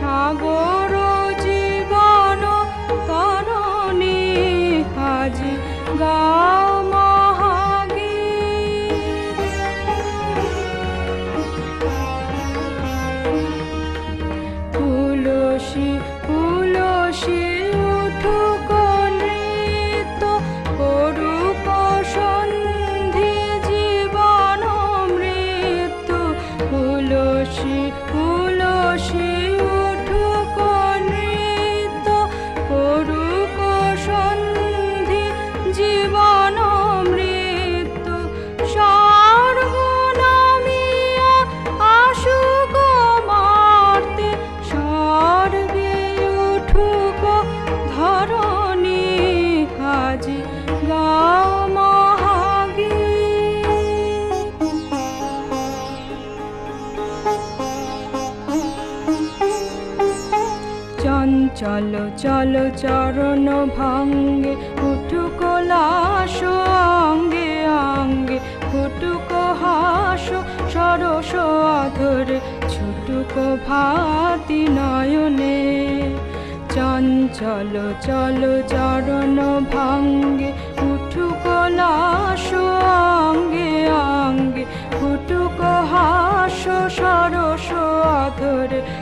সাগর জীবন তরণী আজি গাও মহাগীত। তুলসী তুলসী উঠুক নৃত্য করুক সন্ধি জীবন মৃত্যু। তুলসী তুলসী উঠুক নৃত্য করুক সন্ধি জীবন মৃত্যু। স্বর্গ নামিয়া আসুক মার্তে স্বর্গে উঠুক ধরণী আজি গাও মহাগীত। চঞ্চল চল চরণ ভঙ্গে উঠুক লাস অঙ্গে অঙ্গে ফুটুক হাস সরস অধরে ছুটুক ভাতি নয়নে। চঞ্চল চল চরণ ভঙ্গে উঠুক লাস অঙ্গে অঙ্গে ফুটুক হাস সরস অধরে